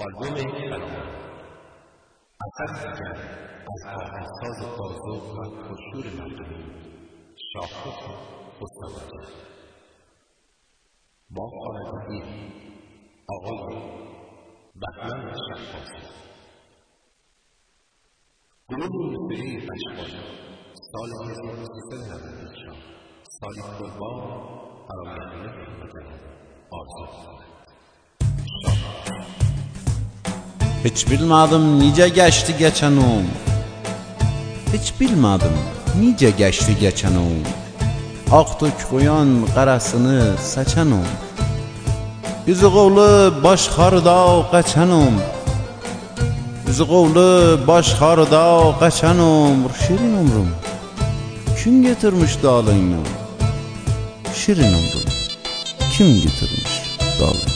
آلبوم کلام اثر دیگر از آهنگساز بازوق و پرشور مردمی شاهرخ خسروی با خوانندگی آقای بهمن شهبازی. گروه موسیقی اشغال سال 1394 سالی پربار برای ملت مدرن آرزو دارد. Hiç bilmədim necə geçti geçən ömür. Hiç bilmədim necə geçti geçən ömür. Ağtök qoyan qarasını saçan ömür. Üzü qovlu baş xarda qaçan ömür. Üzü qovlu baş xarda qaçan ömür. Şirin ömrüm kim getirmiş dalıyla? Şirin ömrüm kim getirmiş dalıyla?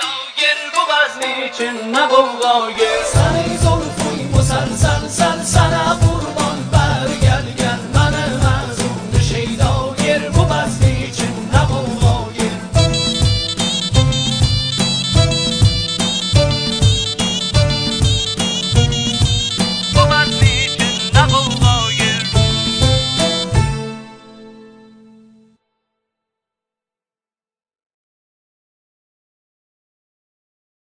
Sen ey zor fuy musal sal sal sal